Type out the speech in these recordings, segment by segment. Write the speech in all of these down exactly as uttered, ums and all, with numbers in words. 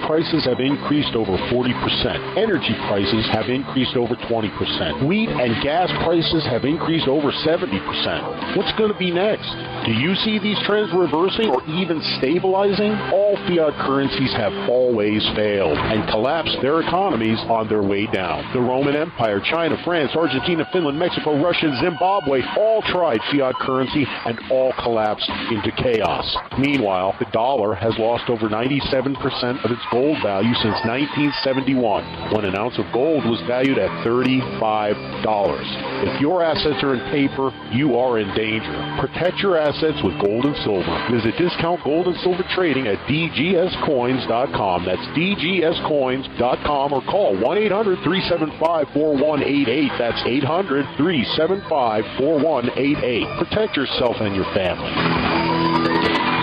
prices have increased over forty percent. Energy prices have increased over twenty percent. Wheat and gas prices have increased over seventy percent. What's going to be next? Do you see these trends reversing or even stabilizing? All fiat currencies have always failed and collapsed their economies on their way down. The Roman Empire, China, France, Argentina, Finland, Mexico, Russia, Zimbabwe all tried fiat currency and all collapsed into chaos. Meanwhile, the dollar has lost over ninety-seven percent of its gold value since nineteen seventy-one, when an ounce of gold was valued at thirty-five dollars. If your assets are in paper, you are in danger. Protect your assets with gold and silver. Visit Discount Gold and Silver Trading at d g s coins dot com. That's d g s coins dot com, or call one eight hundred three seven five four one eight eight. That's eight hundred three seven five four one eight eight. Protect yourself and your family.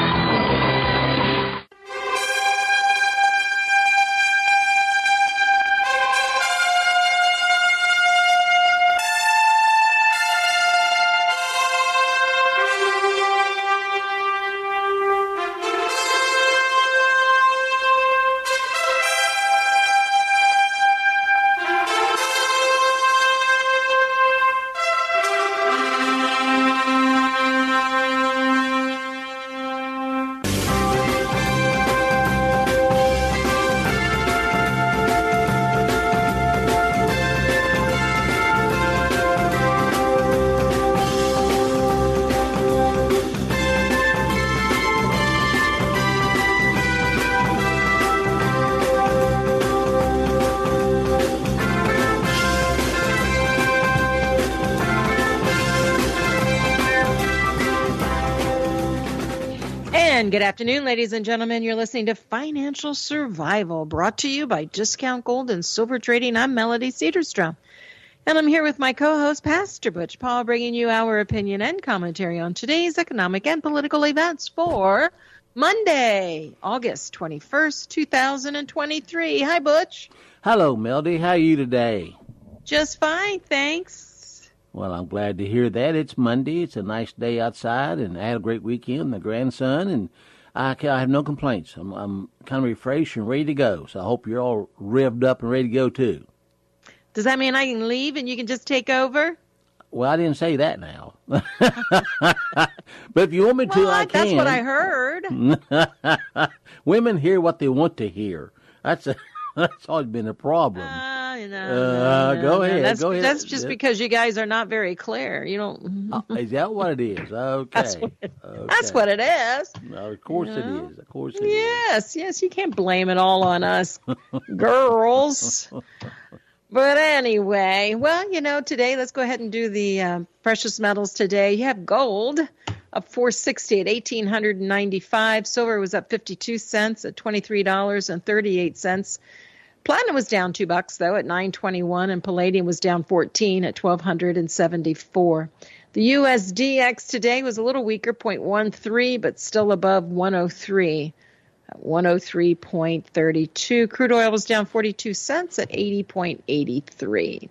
Good afternoon, ladies and gentlemen. You're listening to Financial Survival, brought to you by Discount Gold and Silver Trading. I'm Melody Cedarstrom, and I'm here with my co-host, Pastor Butch Paul, bringing you our opinion and commentary on today's economic and political events for Monday, August twenty-first, two thousand twenty-three. Hi, Butch. Hello, Melody. How are you today? Just fine, thanks. Well, I'm glad to hear that. It's Monday. It's a nice day outside, and I had a great weekend, the grandson, and I, I have no complaints. I'm, I'm kind of refreshed and ready to go, so I hope you're all revved up and ready to go, too. Does that mean I can leave and you can just take over? Well, I didn't say that now. But if you want me to, well, I that's can. That's what I heard. Women hear what they want to hear. That's a, that's always been a problem. Uh, you know, uh, no, go no, ahead. That's, go ahead. That's just because you guys are not very clear. You don't. uh, is that what it is? Okay. That's what it, okay. That's what it is. No, of course you know? it is. Of course it yes, is. Yes, yes. You can't blame it all on us girls. But anyway, well, you know, today, let's go ahead and do the uh, precious metals today. You have gold up four sixty at eighteen ninety-five. Silver was up fifty-two cents at twenty-three dollars and thirty-eight cents. Platinum was down two bucks, though, at nine twenty-one, and palladium was down fourteen at twelve seventy-four. The U S D X today was a little weaker, zero point one three, but still above one oh three. one oh three point three two. Crude oil was down forty-two cents at eighty point eight three.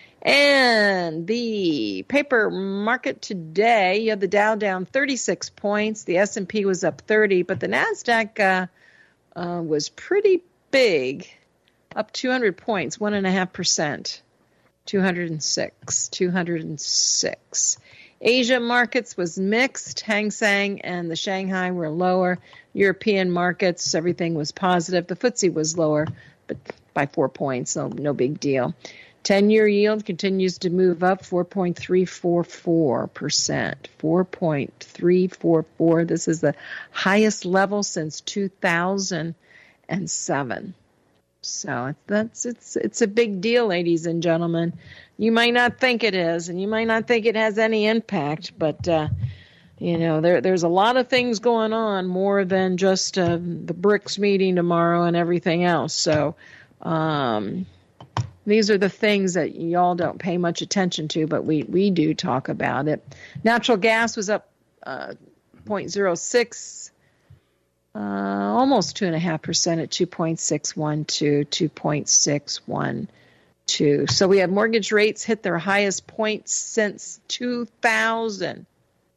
And the paper market today, you have the Dow down thirty-six points. The S and P was up thirty, but the NASDAQ uh, uh, was pretty big, up two hundred points, one point five percent, two hundred six, two hundred six. Asia markets was mixed. Hang Seng and the Shanghai were lower. European markets, everything was positive. The F T S E was lower, but by four points, so no big deal. ten-year yield continues to move up, four point three four four percent. four point three four four. This is the highest level since two thousand seven. So that's it's it's a big deal, ladies and gentlemen. You might not think it is, and you might not think it has any impact, but uh, you know there there's a lot of things going on more than just uh, the BRICS meeting tomorrow and everything else. So um, these are the things that y'all don't pay much attention to, but we we do talk about it. Natural gas was up uh, zero point zero six. Uh, almost two point five percent at two point six one two, two point six one two. So we had mortgage rates hit their highest point since two thousand.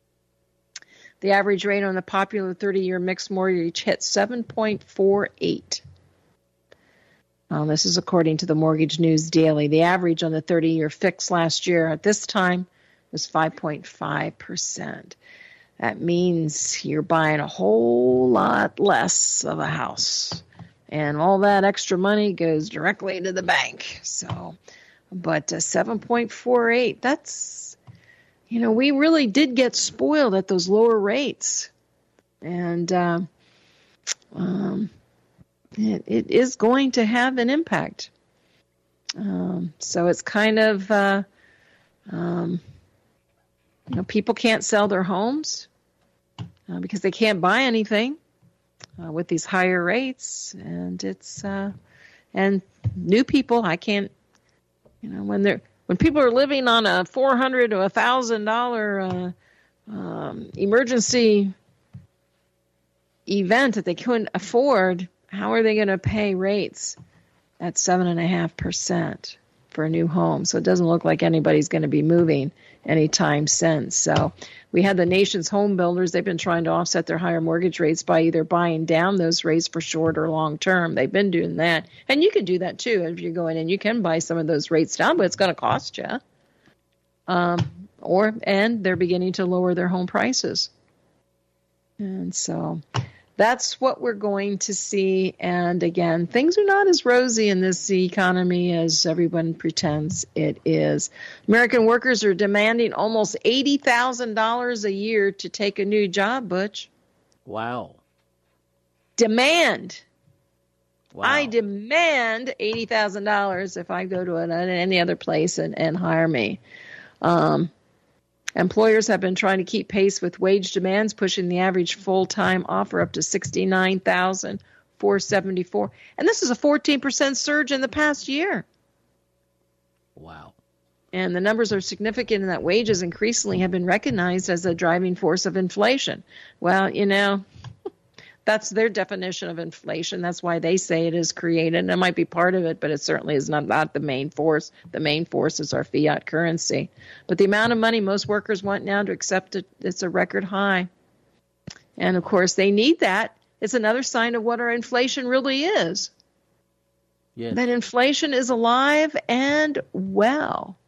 The average rate on the popular thirty-year mixed mortgage hit seven point four eight. Uh, this is according to the Mortgage News Daily. The average on the thirty-year fix last year at this time was five point five percent. That means you're buying a whole lot less of a house. And all that extra money goes directly to the bank. So, but uh, seven point four eight, that's, you know, we really did get spoiled at those lower rates. And uh, um, it, it is going to have an impact. Um, so it's kind of, uh, um, you know, people can't sell their homes uh, because they can't buy anything. Uh, with these higher rates, and it's uh, and new people, I can't, you know, when they're when people are living on a four hundred to a thousand dollar uh, um, emergency event that they couldn't afford, how are they going to pay rates at seven and a half percent for a new home? So it doesn't look like anybody's going to be moving anytime soon. So we had the nation's home builders. They've been trying to offset their higher mortgage rates by either buying down those rates for short or long term. They've been doing that. And you can do that too. If you're going in, you can buy some of those rates down, but it's going to cost you. Um, or, and they're beginning to lower their home prices. And so that's what we're going to see. And again, things are not as rosy in this economy as everyone pretends it is. American workers are demanding almost eighty thousand dollars a year to take a new job, Butch. Wow. Demand. Wow. I demand eighty thousand dollars if I go to an, any other place and, and hire me. Um, Employers have been trying to keep pace with wage demands, pushing the average full-time offer up to sixty-nine thousand four hundred seventy-four dollars. And this is a fourteen percent surge in the past year. Wow. And the numbers are significant in that wages increasingly have been recognized as a driving force of inflation. Well, you know, that's their definition of inflation. That's why they say it is created. And it might be part of it, but it certainly is not, not the main force. The main force is our fiat currency. But the amount of money most workers want now to accept it, it's a record high. And, of course, they need that. It's another sign of what our inflation really is. Yes. That inflation is alive and well.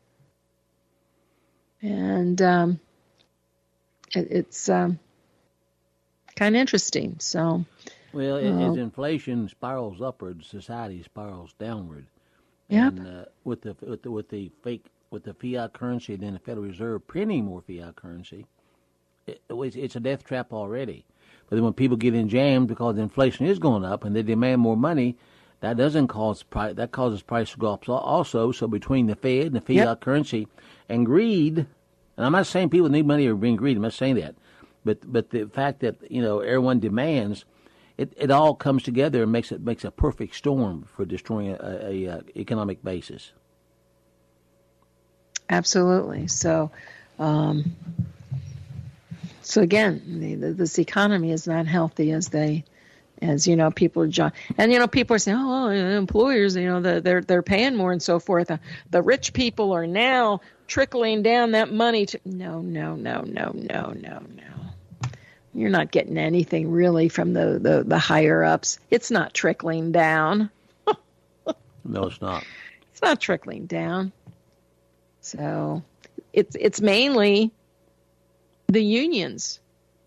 And um, it, it's... Um, kind of interesting. So, well, uh, as inflation spirals upward, society spirals downward. Yep. And uh, with the with the with the fake with the fiat currency, then the Federal Reserve printing more fiat currency, it, it's, it's a death trap already. But then when people get in jammed because inflation is going up and they demand more money, that doesn't cause price. That causes price to go up also. So between the Fed and the fiat yep. currency and greed, and I'm not saying people need money or being greedy. I'm not saying that. But but the fact that, you know, everyone demands, it, it all comes together and makes it makes a perfect storm for destroying a, a, a economic basis. Absolutely. So, um, so again, the, this economy is not healthy as they, as you know, people are, and you know, people are saying, oh, well, employers, you know, the, they're they're paying more and so forth. The, the rich people are now trickling down that money to. No, no, no, no, no, no, no. You're not getting anything really from the, the, the higher ups. It's not trickling down. No, it's not. It's not trickling down. So it's it's mainly the unions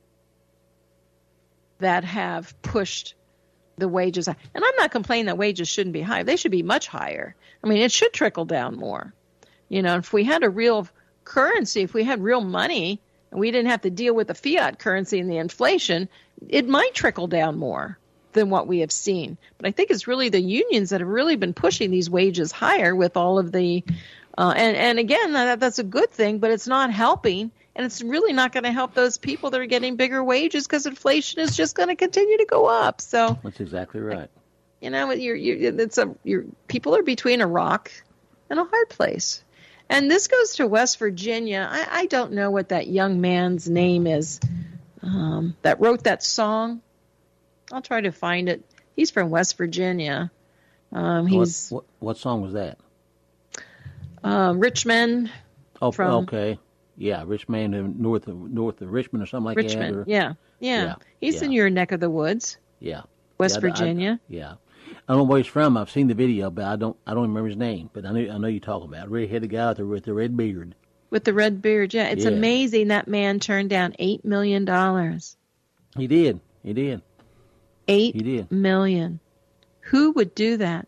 that have pushed the wages. And I'm not complaining that wages shouldn't be high. They should be much higher. I mean, it should trickle down more. You know, if we had a real currency, if we had real money, and we didn't have to deal with the fiat currency and the inflation, it might trickle down more than what we have seen. But I think it's really the unions that have really been pushing these wages higher with all of the, uh, and, and again, that, that's a good thing, but it's not helping. And it's really not going to help those people that are getting bigger wages because inflation is just going to continue to go up. So that's exactly right. You know, you're, you're, it's a, you're, people are between a rock and a hard place. And this goes to West Virginia. I, I don't know what that young man's name is um, that wrote that song. I'll try to find it. He's from West Virginia. Um, he's what, what, what song was that? Uh, Richmond. Oh, from, okay. Yeah, Richmond, north of north of Richmond or something like Richmond, that. Richmond, yeah, yeah. yeah. He's yeah. in your neck of the woods. Yeah. West yeah, Virginia. I, yeah. I don't know where he's from. I've seen the video, but I don't. I don't remember his name. But I know. I know you talk about red-headed guy with the, with the red beard. With the red beard, yeah. It's yeah. amazing that man turned down eight million dollars. He did. He did. Eight he did. million. Who would do that?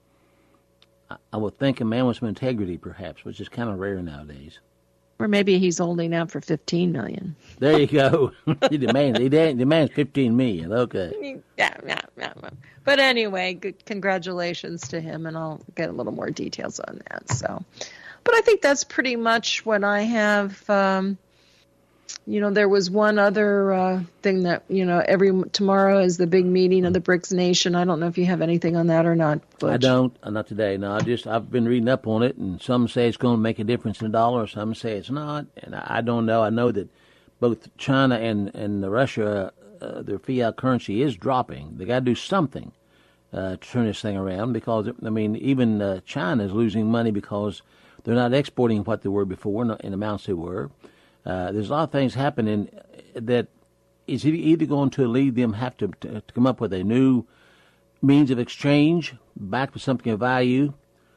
I, I would think a man with some integrity, perhaps, which is kind of rare nowadays. Or maybe he's holding out for fifteen million. There you go. he demands. He demands fifteen million. Okay. Yeah, yeah, yeah. But anyway, good, congratulations to him, and I'll get a little more details on that. So, but I think that's pretty much what I have. Um, you know, there was one other uh, thing that, you know, every tomorrow is the big meeting of the BRICS nation. I don't know if you have anything on that or not, Butch. I don't. Not today. No, I just I've been reading up on it, and some say it's going to make a difference in the dollar. Some say it's not, and I, I don't know. I know that both China and and Russia, uh, their fiat currency is dropping. They got to do something uh, to turn this thing around, because I mean, even uh, China is losing money because they're not exporting what they were before in amounts they were. Uh, there's a lot of things happening that is either going to lead them have to, to, to come up with a new means of exchange, back with something of value,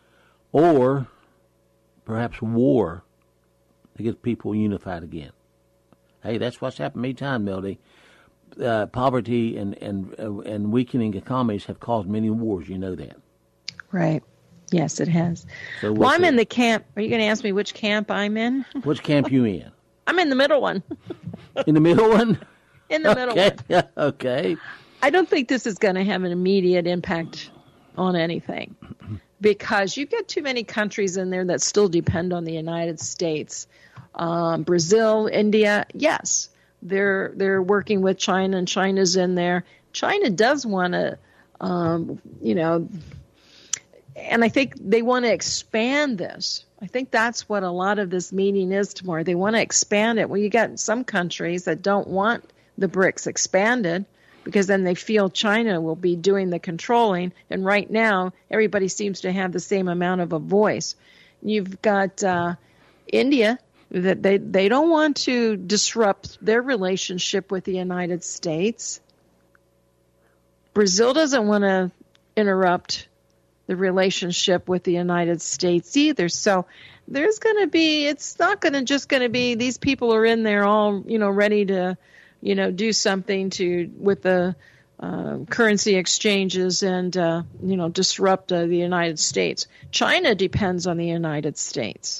or perhaps war to get people unified again. Hey, that's what's happened many times, Melody. Uh, poverty and and uh, and weakening economies have caused many wars. You know that, right? Yes, it has. So well, I'm it? in the camp. Are you going to ask me which camp I'm in? Which camp you in? I'm in the middle one. In the middle one? In the middle okay. one. Okay. I don't think this is going to have an immediate impact on anything, because you get too many countries in there that still depend on the United States. Um, Brazil, India, yes, they're they're working with China, and China's in there. China does want to, um, you know, and I think they want to expand this. I think that's what a lot of this meeting is tomorrow. They want to expand it. Well, you got some countries that don't want the BRICS expanded, because then they feel China will be doing the controlling. And right now, everybody seems to have the same amount of a voice. You've got uh, India, that they, they don't want to disrupt their relationship with the United States. Brazil doesn't want to interrupt the relationship with the United States either. So there's going to be, it's not going to just going to be these people are in there all, you know, ready to, you know, do something to with the uh, currency exchanges and, uh, you know, disrupt uh, the United States. China depends on the United States.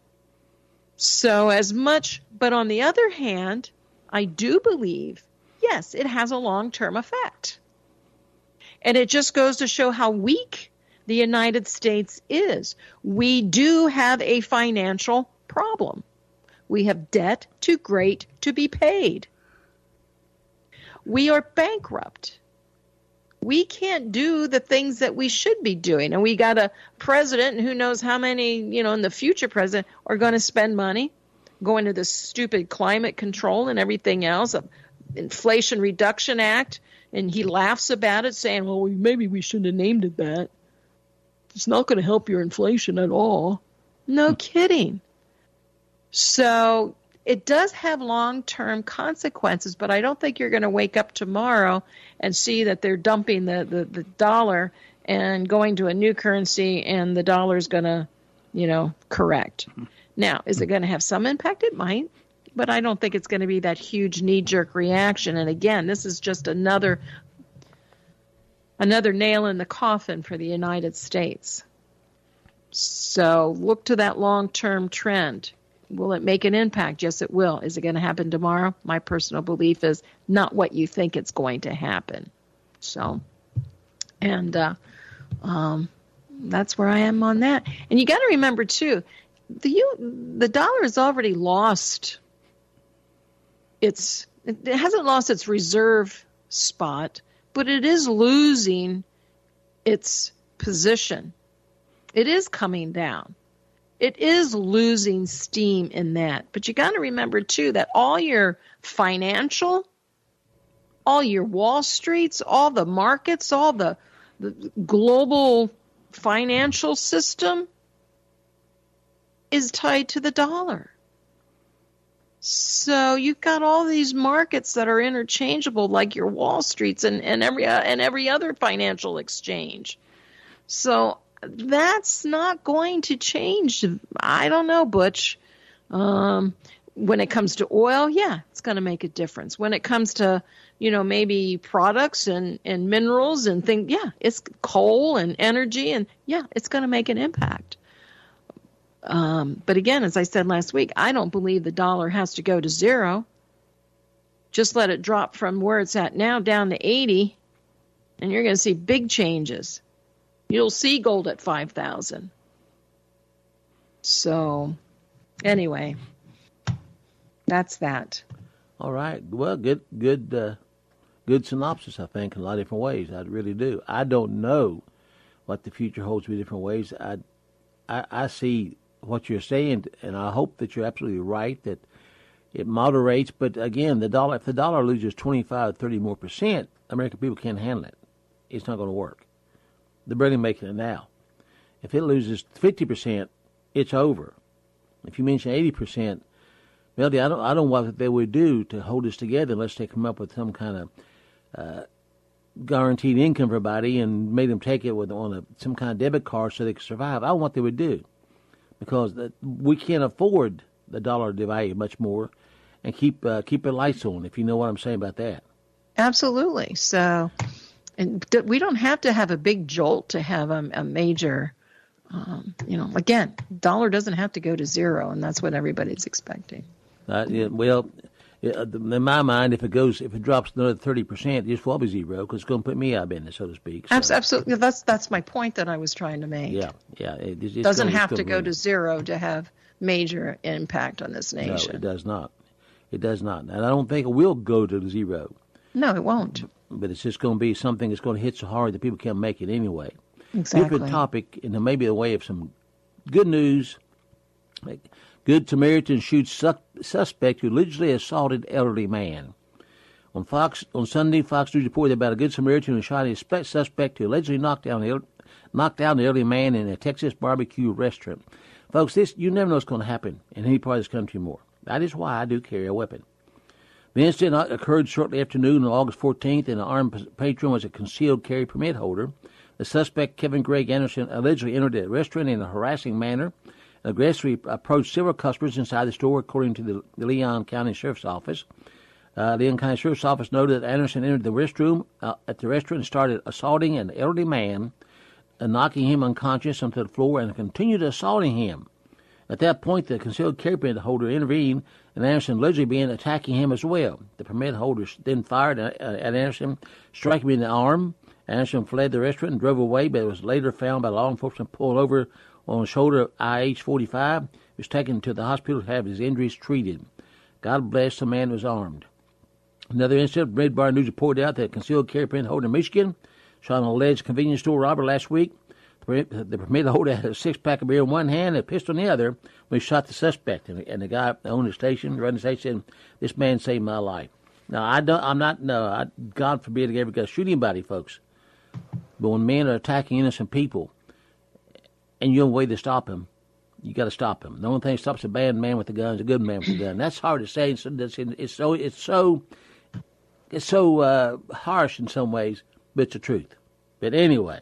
So as much, but on the other hand, I do believe, yes, it has a long-term effect. And it just goes to show how weak the United States is. We do have a financial problem. We have debt too great to be paid. We are bankrupt. We can't do the things that we should be doing. And we got a president, and who knows how many, you know, in the future president are going to spend money going to this stupid climate control and everything else, Inflation Reduction Act. And he laughs about it, saying, well, maybe we shouldn't have named it that. It's not going to help your inflation at all. No kidding. So it does have long-term consequences, but I don't think you're going to wake up tomorrow and see that they're dumping the, the, the dollar and going to a new currency, and the dollar is going to, you know, correct. Now, is it going to have some impact? It might, but I don't think it's going to be that huge knee-jerk reaction. And again, this is just another another nail in the coffin for the United States. So look to that long-term trend. Will it make an impact? Yes, it will. Is it going to happen tomorrow? My personal belief is not what you think it's going to happen. So, and uh, um, that's where I am on that. And you got to remember, too, the U, the dollar has already lost its, it hasn't lost its reserve spot, but it is losing its position. It is coming down. It is losing steam in that. But you got to remember, too, that all your financial, all your Wall Streets, all the markets, all the, the global financial system is tied to the dollar. So you've got all these markets that are interchangeable, like your Wall Streets and, and every uh, and every other financial exchange. So that's not going to change. I don't know, Butch. Um, when it comes to oil, yeah, it's going to make a difference. When it comes to, you know, maybe products and, and minerals and things, yeah, it's coal and energy, and yeah, it's going to make an impact. Um, but again, as I said last week, I don't believe the dollar has to go to zero. Just let it drop from where it's at now down to eighty, and you're going to see big changes. You'll see gold at five thousand. So, anyway, that's that. All right. Well, good, good, uh, good synopsis. I think in a lot of different ways. I really do. I don't know what the future holds in different ways. I, I, I see what you're saying, and I hope that you're absolutely right that it moderates. But again, the dollar, if the dollar loses twenty-five, thirty more percent, American people can't handle it. It's not going to work. They're barely making it now. If it loses fifty percent, it's over. If you mention eighty percent, Melody, I don't, I don't know what they would do to hold us together unless they come up with some kind of uh, guaranteed income for everybody and made them take it with on a, some kind of debit card so they could survive. I don't know what they would do, because the, we can't afford the dollar to devalue much more and keep uh, keep the lights on, if you know what I'm saying about that. Absolutely. So, and we don't have to have a big jolt to have a, a major, um, you know, again, dollar doesn't have to go to zero, and that's what everybody's expecting. Uh, yeah, well, in my mind, if it goes, if it drops another thirty percent, it just will be zero, because it's going to put me out of business, so to speak. So. Absolutely. That's that's my point that I was trying to make. Yeah, yeah. It it's doesn't gonna, have to go move. to zero to have major impact on this nation. No, it does not. It does not. And I don't think it will go to zero. No, it won't. But it's just going to be something that's going to hit so hard that people can't make it anyway. Exactly. Different topic, and maybe a way of some good news. Good Samaritan shoots su- suspect who allegedly assaulted elderly man. On Fox on Sunday, Fox News reported about a Good Samaritan who shot a suspect who allegedly knocked down the knocked down the elderly man in a Texas barbecue restaurant. Folks, this you never know what's going to happen in any part of this country more. That is why I do carry a weapon. The incident occurred shortly after noon on August fourteenth, and the armed patron was a concealed carry permit holder. The suspect, Kevin Greg Anderson, allegedly entered the restaurant in a harassing manner. Aggressively approached several customers inside the store, according to the, the Leon County Sheriff's Office. Uh, Leon County Sheriff's Office noted that Anderson entered the restroom uh, at the restaurant and started assaulting an elderly man, uh, knocking him unconscious onto the floor, and continued assaulting him. At that point, the concealed carry permit holder intervened, and Anderson allegedly began attacking him as well. The permit holder then fired at, uh, at Anderson, striking him in the arm. Anderson fled the restaurant and drove away, but was later found by law enforcement pulled over on the shoulder of I H forty-five. He was taken to the hospital to have his injuries treated. God bless the man who was armed. Another incident, Red Bar News reported out that a concealed carry permit holder in Michigan shot an alleged convenience store robber last week. The permit holder had a six-pack of beer in one hand and a pistol in the other when he shot the suspect. And the, and the guy that owned the station, running the station, said, "This man saved my life." Now, I don't, I'm not, no, I, God forbid I ever go shoot anybody, folks. But when men are attacking innocent people, and you have a way to stop him, you got to stop him. The only thing that stops a bad man with a gun is a good man with a gun. That's hard to say. It's, it's, it's so it's so it's so uh, harsh in some ways, but it's the truth. But anyway,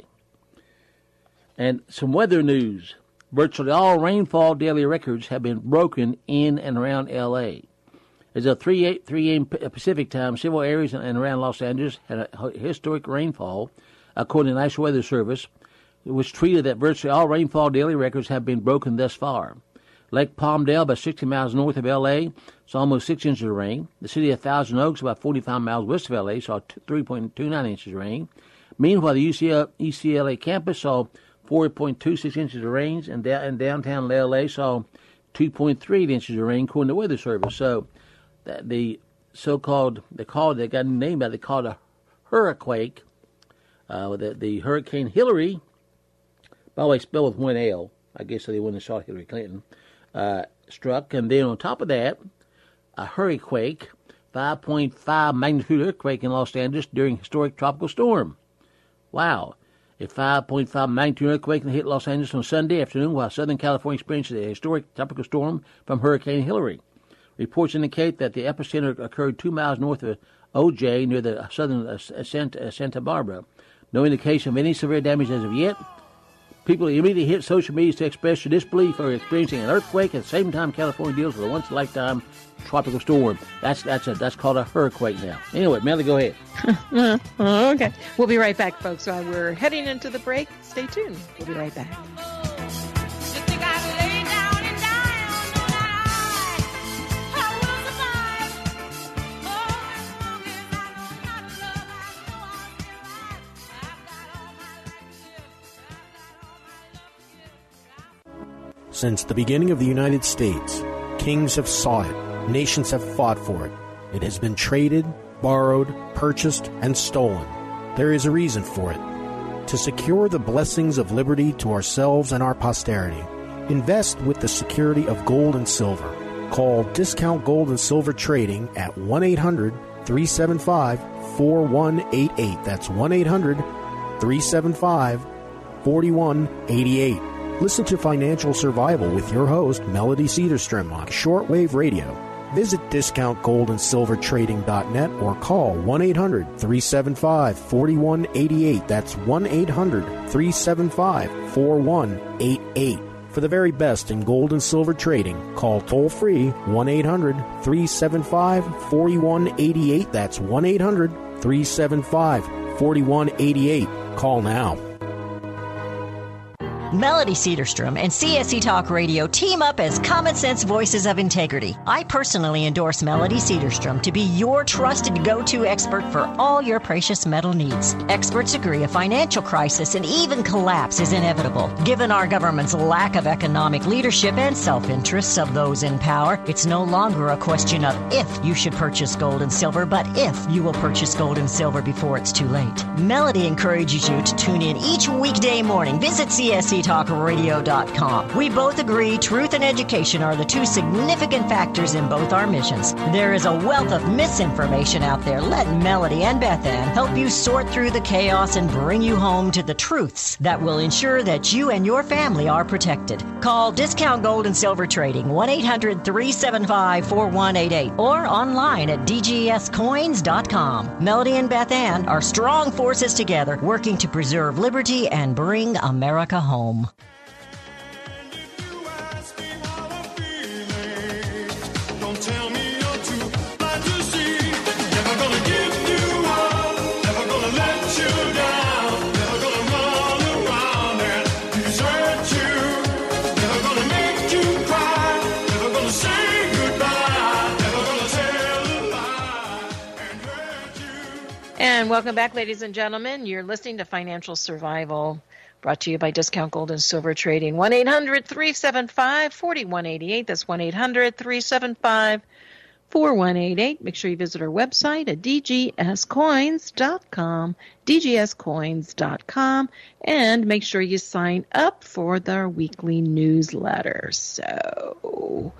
and some weather news. Virtually all rainfall daily records have been broken in and around L A. As of three a m Pacific time, several areas in and around Los Angeles had a historic rainfall, according to the National Weather Service, which tweeted that virtually all rainfall daily records have been broken thus far. Lake Palmdale, about sixty miles north of L A, saw almost six inches of rain. The city of Thousand Oaks, about forty-five miles west of L A, saw three point two nine inches of rain. Meanwhile, the U C L A campus saw four point two six inches of rain, and, da- and downtown L A saw two point three inches of rain, according to the Weather Service. So that the so-called, they called, they got a name about it, they called it a hurricane. Uh, the, the Hurricane Hillary, by the way, spelled with one L. I guess they wouldn't have shot Hillary Clinton. Uh, struck, and then on top of that, a hurricane, five point five magnitude earthquake in Los Angeles during historic tropical storm. Wow. A five point five magnitude earthquake hit Los Angeles on Sunday afternoon while Southern California experienced a historic tropical storm from Hurricane Hillary. Reports indicate that the epicenter occurred two miles north of O J near the southern uh, Santa, Santa Barbara. No indication of any severe damage as of yet. People immediately hit social media to express their disbelief for experiencing an earthquake. At the same time, California deals with a once-in-a-lifetime tropical storm. That's that's a, that's called a hurricane now. Anyway, Melly, go ahead. Okay. We'll be right back, folks. While we're heading into the break, stay tuned. We'll be right back. Since the beginning of the United States, kings have sought it, nations have fought for it. It has been traded, borrowed, purchased, and stolen. There is a reason for it. To secure the blessings of liberty to ourselves and our posterity, invest with the security of gold and silver. Call Discount Gold and Silver Trading at one eight hundred three seven five four one eight eight. That's one eight hundred three seven five four one eight eight. Listen to Financial Survival with your host, Melody Cedarstrom, on shortwave radio. Visit discount gold and silver trading dot net or call one eight hundred three seven five four one eight eight. That's one eight hundred three seven five four one eight eight. For the very best in gold and silver trading, call toll-free one eight hundred three seven five four one eight eight. That's one eight hundred three seven five four one eight eight. Call now. Melody Cedarstrom and C S E Talk Radio team up as common sense voices of integrity. I personally endorse Melody Cedarstrom to be your trusted go-to expert for all your precious metal needs. Experts agree a financial crisis and even collapse is inevitable. Given our government's lack of economic leadership and self-interests of those in power, it's no longer a question of if you should purchase gold and silver, but if you will purchase gold and silver before it's too late. Melody encourages you to tune in each weekday morning. Visit C S E talk radio dot com. We both agree truth and education are the two significant factors in both our missions. There is a wealth of misinformation out there. Let Melody and Beth Ann help you sort through the chaos and bring you home to the truths that will ensure that you and your family are protected. Call Discount Gold and Silver Trading one eight hundred three seven five four one eight eight or online at d g s coins dot com. Melody and Beth Ann are strong forces together working to preserve liberty and bring America home. And welcome back, ladies and gentlemen. You're listening to Financial Survival, brought to you by Discount Gold and Silver Trading. one eight hundred three seven five four one eight eight. That's one eight hundred three seven five four one eight eight. Make sure you visit our website at d g s coins dot com, d g s coins dot com, and make sure you sign up for their weekly newsletter. So...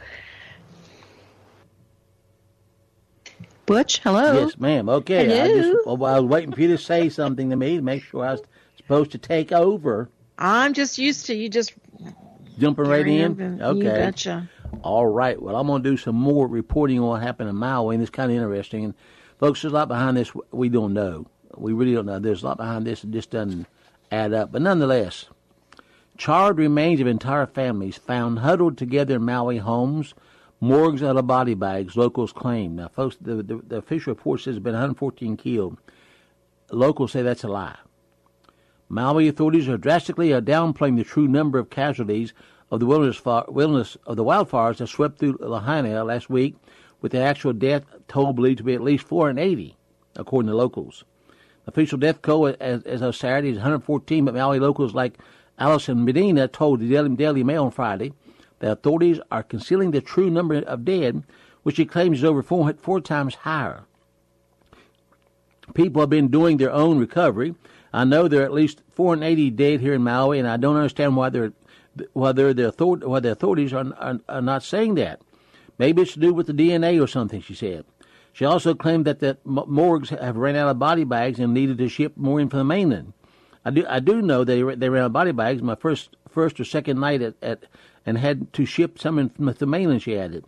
Butch, hello. Yes, ma'am. Okay. Hello. I, just, well, I was waiting for you to say something to me to make sure I was supposed to take over. I'm just used to you just jumping right in. Okay. You betcha. All right. Well, I'm going to do some more reporting on what happened in Maui, and it's kind of interesting. And folks, there's a lot behind this we don't know. We really don't know. There's a lot behind this that just doesn't add up. But nonetheless, charred remains of entire families found huddled together in Maui homes. Morgues out of body bags, locals claim. Now, folks, the, the, the official report says there have been one hundred fourteen killed. Locals say that's a lie. Maui authorities are drastically downplaying the true number of casualties of the wilderness, wilderness of the wildfires that swept through Lahaina last week, with the actual death toll believed to be at least four hundred eighty, according to locals. Official death toll as, as of Saturday is one hundred fourteen, but Maui locals like Allison Medina told the Daily, Daily Mail on Friday the authorities are concealing the true number of dead, which he claims is over four, four times higher. People have been doing their own recovery. I know there are at least four hundred eighty dead here in Maui, and I don't understand why they're whether the author, why the authorities are, are, are not saying that. Maybe it's to do with the D N A or something, she said. She also claimed that the morgues have ran out of body bags and needed to ship more in from the mainland. I do I do know they they ran out of body bags my first first or second night at, at and had to ship some in from the mainland, she added.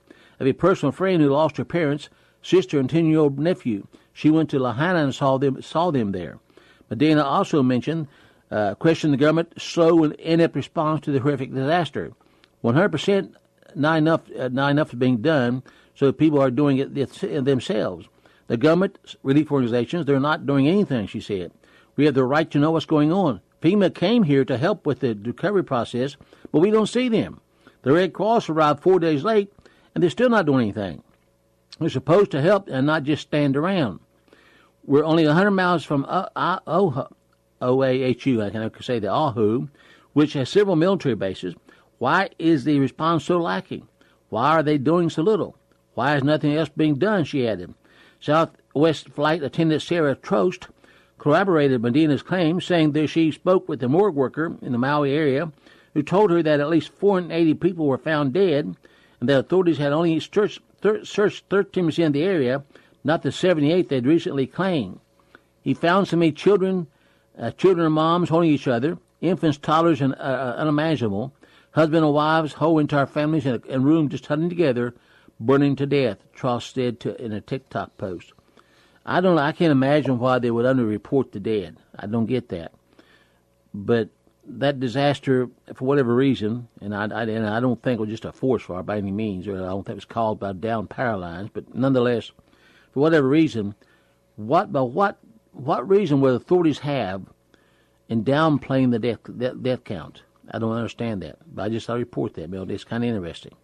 have a personal friend who lost her parents, sister, and ten-year-old nephew. She went to Lahaina and saw them saw them there. Medina also mentioned, uh, questioned the government's slow and inept response to the horrific disaster. one hundred percent not enough, uh, not enough is being done, so people are doing it themselves. The government, relief organizations, they're not doing anything, she said. We have the right to know what's going on. FEMA came here to help with the recovery process, but we don't see them. The Red Cross arrived four days late, and they're still not doing anything. We're supposed to help and not just stand around. We're only one hundred miles from O A H U, I can say the Oahu, which has several military bases. Why is the response so lacking? Why are they doing so little? Why is nothing else being done, she added. Southwest Flight attendant Sarah Trost corroborated Medina's claim, saying that she spoke with a morgue worker in the Maui area who told her that at least four hundred eighty people were found dead and that authorities had only searched, searched thirteen percent of the area, not the seventy-eight they'd recently claimed. He found so many children, uh, children and moms holding each other, infants, toddlers, and uh, unimaginable, husband and wives, whole entire families in a, in a room just huddling together, burning to death, Trost said to, in a TikTok post. I don't. I can't imagine why they would underreport the dead. I don't get that. But that disaster, for whatever reason, and I, I, and I don't think it was just a forest fire by any means, or I don't think it was caused by downed power lines, but nonetheless, for whatever reason, what but what what reason would authorities have in downplaying the death, death, death count? I don't understand that. But I just thought I'd report that, Bill. It's kind of interesting.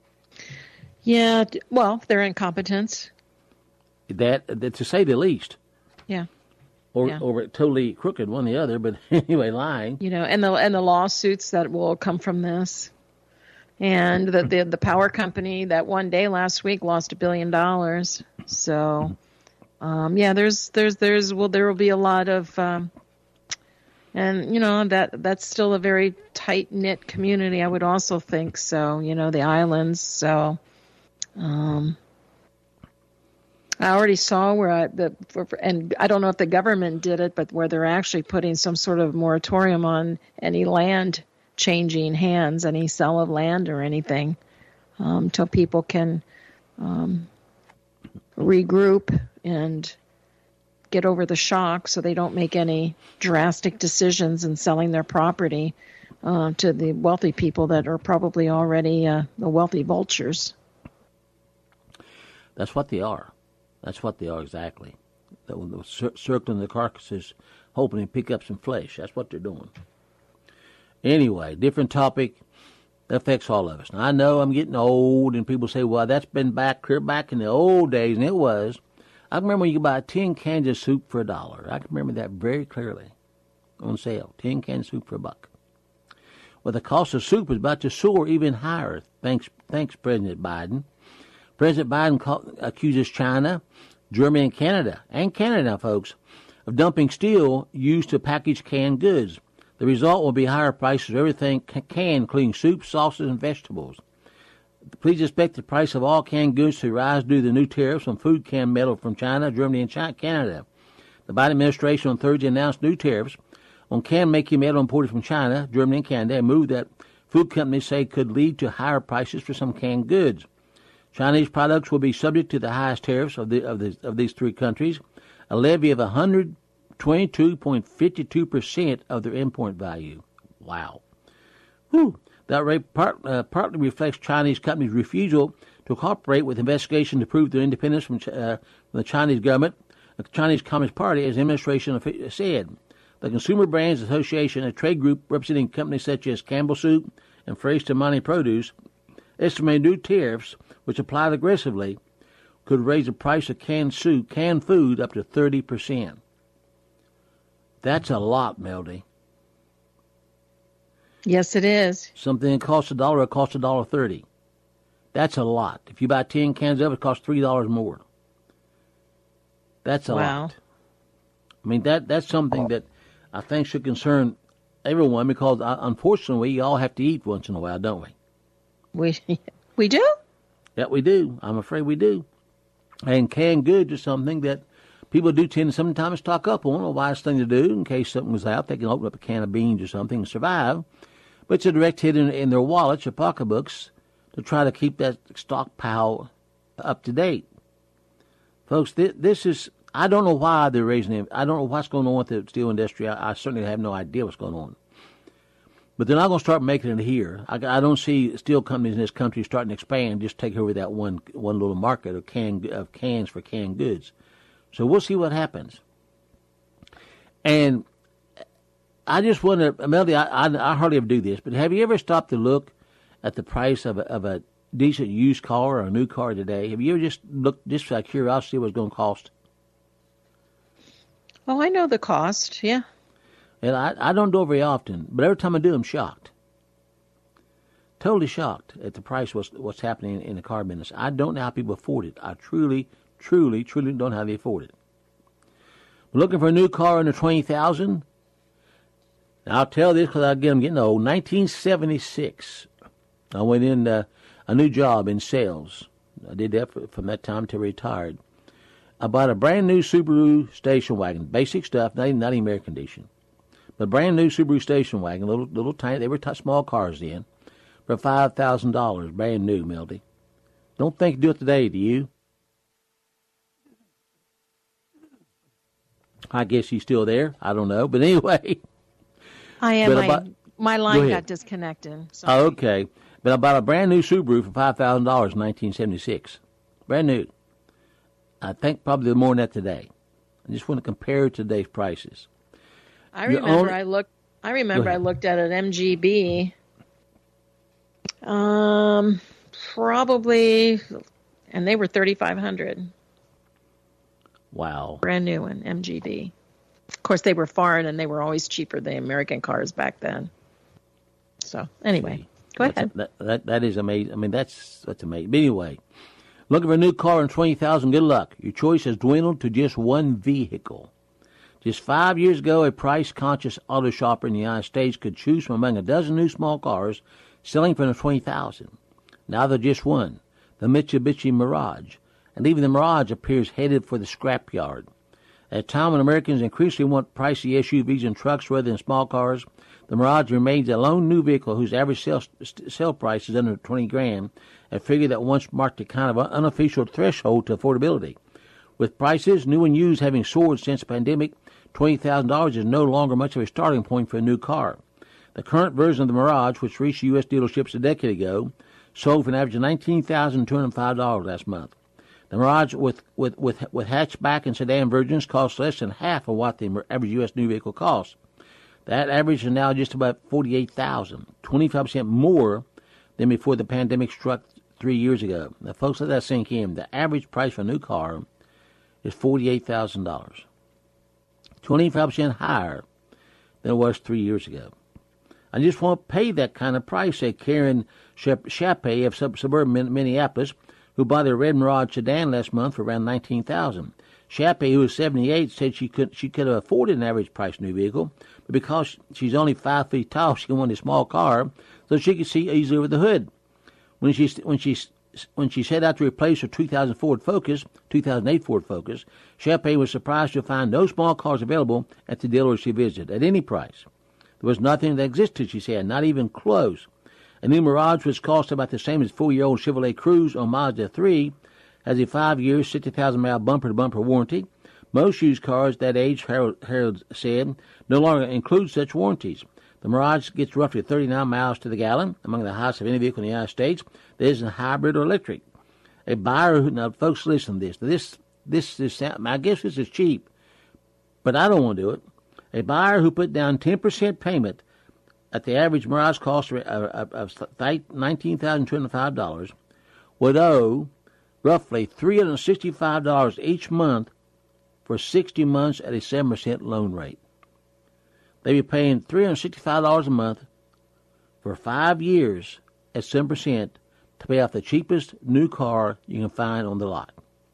Yeah, well, their incompetence. That, that to say the least. Yeah. Or yeah. or totally crooked, one or the other, but anyway, lying. You know, and the and the lawsuits that will come from this. And the, the the power company that one day last week lost a billion dollars. So, um, yeah, there's there's there's well there will be a lot of, um, and you know that that's still a very tight knit community. I would also think so. You know, the islands. So, um, I already saw where I, the for, and I don't know if the government did it, but where they're actually putting some sort of moratorium on any land changing hands, any sale of land or anything, um, till people can um, regroup and get over the shock, so they don't make any drastic decisions in selling their property uh, to the wealthy people that are probably already uh, the wealthy vultures. That's what they are. That's what they are exactly. They're cir- circling the carcasses, hoping to pick up some flesh. That's what they're doing. Anyway, different topic that affects all of us. Now, I know I'm getting old, and people say, well, that's been back clear back in the old days, and it was. I can remember when you could buy ten cans of soup for a dollar. I can remember that very clearly on sale, ten cans of soup for a buck. Well, the cost of soup is about to soar even higher, thanks, thanks President Biden. President Biden call, accuses China, Germany, and Canada, and Canada, folks, of dumping steel used to package canned goods. The result will be higher prices of everything canned, including soup, sauces, and vegetables. Please expect the price of all canned goods to rise due to the new tariffs on food canned metal from China, Germany, and China, Canada. The Biden administration on Thursday announced new tariffs on canned making metal imported from China, Germany, and Canada, a move that food companies say could lead to higher prices for some canned goods. Chinese products will be subject to the highest tariffs of, the, of, the, of these three countries, a levy of one hundred twenty-two point five two percent of their import value. Wow. Whew. That rate part, uh, partly reflects Chinese companies' refusal to cooperate with investigation to prove their independence from, uh, from the Chinese government, the Chinese Communist Party, as the administration said. The Consumer Brands Association, a trade group representing companies such as Campbell Soup and Fresh Money Produce, estimated new tariffs, which applied aggressively, could raise the price of canned soup, canned food up to thirty percent. That's a lot, Melody. Yes, it is. Something that costs a dollar, it costs a dollar thirty. That's a lot. If you buy ten cans of it, it costs three dollars more. That's a wow. lot. I mean, that that's something that I think should concern everyone because, uh, unfortunately, we all have to eat once in a while, don't we? We we do? Yeah, we do. I'm afraid we do. And canned goods is something that people do tend to sometimes stock up on, a wise thing to do in case something was out. They can open up a can of beans or something and survive. But it's a direct hit in, in their wallets or pocketbooks to try to keep that stockpile up to date. Folks, this, this is, I don't know why they're raising it. I don't know what's going on with the steel industry. I, I certainly have no idea what's going on. But they're not going to start making it here. I, I don't see steel companies in this country starting to expand, just take over that one one little market of, can, of cans for canned goods. So we'll see what happens. And I just wonder, Melody, I, I, I hardly ever do this, but have you ever stopped to look at the price of a, of a decent used car or a new car today? Have you ever just looked, just out of curiosity, what it's going to cost? Oh, I know the cost, yeah. And I, I don't do it very often, but every time I do, I'm shocked. Totally shocked at the price what's, what's happening in the car business. I don't know how people afford it. I truly, truly, truly don't know how they afford it. We're looking for a new car under twenty thousand dollars. I'll tell this because again, I'm getting old. nineteen seventy-six, I went in uh, a new job in sales. I did that for, from that time till I retired. I bought a brand new Subaru station wagon, basic stuff, not even, not even air conditioned. But brand new Subaru station wagon, little little tiny, they were t- small cars then, for five thousand dollars, brand new, Melody. Don't think you do it today, do you? I guess he's still there. I don't know. But anyway. I am. But I, about, my line got disconnected. Sorry. Oh, okay. But I bought a brand new Subaru for five thousand dollars in nineteen seventy-six. Brand new. I think probably more than that today. I just want to compare today's prices. I remember only, I looked. I remember I looked at an M G B. Um, probably, and they were thirty-five hundred dollars. Wow. Brand new one, M G B. Of course, they were foreign, and they were always cheaper than American cars back then. So, anyway, go that's ahead. A, that, that that is amazing. I mean, that's that's amazing. But anyway, looking for a new car in twenty thousand. Good luck. Your choice has dwindled to just one vehicle. Just five years ago, a price-conscious auto shopper in the United States could choose from among a dozen new small cars selling for twenty thousand. Now there's just one, the Mitsubishi Mirage, and even the Mirage appears headed for the scrapyard. At a time when Americans increasingly want pricey S U Vs and trucks rather than small cars, the Mirage remains a lone new vehicle whose average sale, sale price is under twenty grand, a figure that once marked a kind of unofficial threshold to affordability. With prices, new and used, having soared since the pandemic, twenty thousand dollars is no longer much of a starting point for a new car. The current version of the Mirage, which reached U S dealerships a decade ago, sold for an average of nineteen thousand two hundred five dollars last month. The Mirage with, with, with, with hatchback and sedan versions costs less than half of what the average U S new vehicle costs. That average is now just about forty-eight thousand dollars, twenty-five percent more than before the pandemic struck three years ago. Now, folks, let that sink in. The average price for a new car is forty-eight thousand dollars, twenty-five percent higher than it was three years ago. I just won't pay that kind of price, said Karen Chappé of sub- suburban Minneapolis, who bought a red Mirage sedan last month for around nineteen thousand dollars. Chappé, who was seventy-eight, said she could she could have afforded an average price new vehicle, but because she's only five feet tall, she wanted a small car so she could see easily over the hood. When she when she when she set out to replace her two thousand Ford Focus, two thousand eight Ford Focus, Chappé was surprised to find no small cars available at the dealer she visited at any price. There was nothing that existed, she said, not even close. A new Mirage, which cost about the same as four-year-old Chevrolet Cruze or Mazda three, has a five-year, sixty thousand mile bumper-to-bumper warranty. Most used cars that age, Harold, Harold said, no longer include such warranties. The Mirage gets roughly thirty-nine miles to the gallon, among the highest of any vehicle in the United States that isn't hybrid or electric. A buyer who, now folks, listen to this. This, this is, I guess this is cheap, but I don't want to do it. A buyer who put down ten percent payment at the average Mirage cost of nineteen thousand two hundred five dollars would owe roughly three hundred sixty-five dollars each month for sixty months at a seven percent loan rate. They'd be paying three hundred sixty-five dollars a month for five years at seven percent to pay off the cheapest new car you can find on the lot.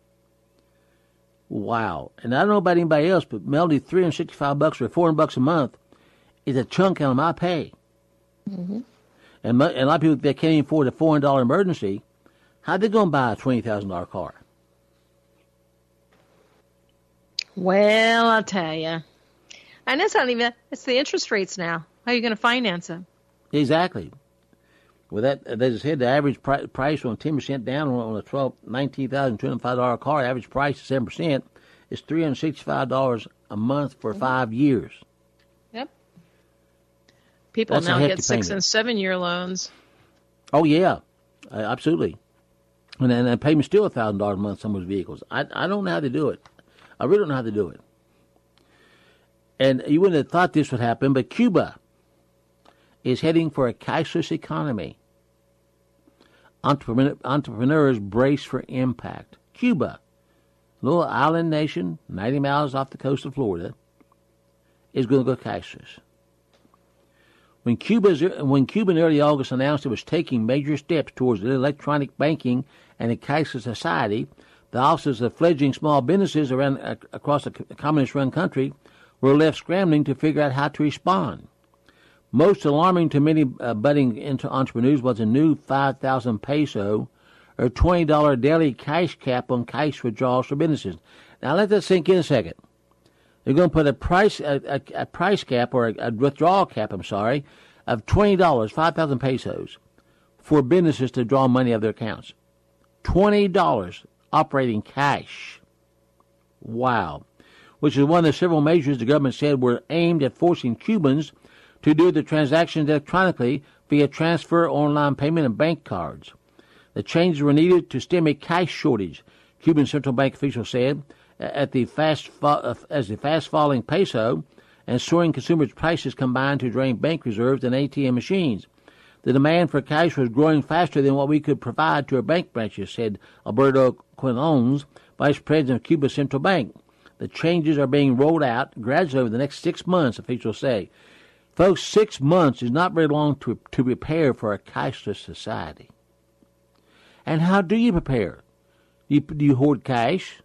Wow. And I don't know about anybody else, but Melody, three hundred sixty-five bucks or four hundred bucks a month is a chunk out of my pay. Mm-hmm. And, and a lot of people that can't even afford a four hundred dollars emergency, how they going to buy a twenty thousand dollars car? Well, I'll tell you. And it's not even, it's the interest rates now. How are you going to finance them? Exactly. Well, that as I said, the average pri- price on ten percent down on a twelve, nineteen thousand two hundred five dollar car, average price is seven percent, is three hundred sixty five dollars a month for mm-hmm. five years. Yep. People That's now get six payment. and seven year loans. Oh yeah, uh, absolutely. And then the payment's still a thousand dollars a month. Some of those vehicles. I I don't know how to do it. I really don't know how to do it. And you wouldn't have thought this would happen, but Cuba is heading for a cashless economy. Entrepreneur, entrepreneurs brace for impact. Cuba, a little island nation, ninety miles off the coast of Florida, is going to go cashless. When, Cuba's, when Cuba in early August announced it was taking major steps towards electronic banking and a cashless society, the offices of fledgling small businesses around uh, across a communist-run country were left scrambling to figure out how to respond. Most alarming to many uh, budding into entrepreneurs was a new five thousand peso or twenty dollars daily cash cap on cash withdrawals for businesses. Now let that sink in a second. They're going to put a price a, a, a price cap or a, a withdrawal cap, I'm sorry, of twenty dollars, five thousand pesos, for businesses to draw money out of their accounts. twenty dollars operating cash. Wow. Which is one of the several measures the government said were aimed at forcing Cubans to do the transactions electronically via transfer, online payment, and bank cards. The changes were needed to stem a cash shortage, Cuban central bank officials said, at the fast as the fast-falling peso and soaring consumer prices combined to drain bank reserves and A T M machines. The demand for cash was growing faster than what we could provide to our bank branches, said Alberto Quinones, vice president of Cuba's central bank. The changes are being rolled out gradually over the next six months, officials say. Folks, six months is not very long to, to prepare for a cashless society. And how do you prepare? Do you, do you hoard cash?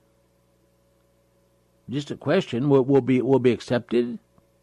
Just a question. Will, will be will be accepted?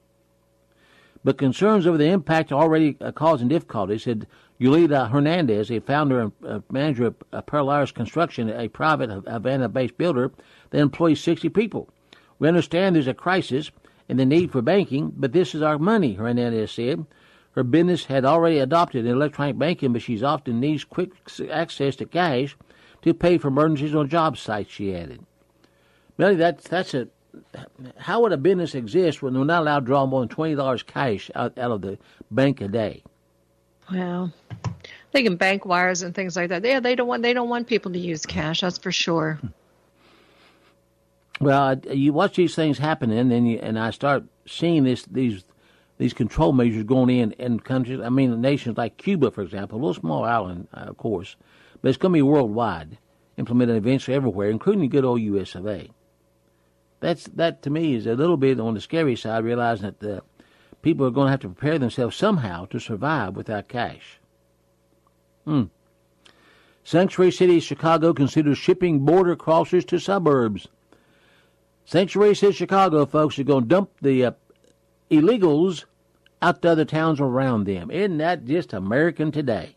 But concerns over the impact are already uh, causing difficulties, said Yulida Hernandez, a founder and uh, manager of uh, Paralaris Construction, a private Havana-based builder that employs sixty people. We understand there's a crisis and the need for banking, but this is our money, Hernandez said. Her business had already adopted electronic banking, but she's often needs quick access to cash to pay for emergencies on job sites, she added. Really, that's, that's a, how would a business exist when they're not allowed to draw more than twenty dollars cash out, out of the bank a day? Well, thinking bank wires and things like that. Yeah, they don't want they don't want people to use cash. That's for sure. Well, you watch these things happening, and then you, and I start seeing this these these control measures going in in countries. I mean, nations like Cuba, for example, a little small island, uh, of course, but it's going to be worldwide, implemented eventually everywhere, including the good old U S of A. That's that to me is a little bit on the scary side, realizing that the people are going to have to prepare themselves somehow to survive without cash. Hmm. Sanctuary City, Chicago considers shipping border crossers to suburbs. Sanctuary City, Chicago, folks, are going to dump the uh, illegals out to other towns around them. Isn't that just American today?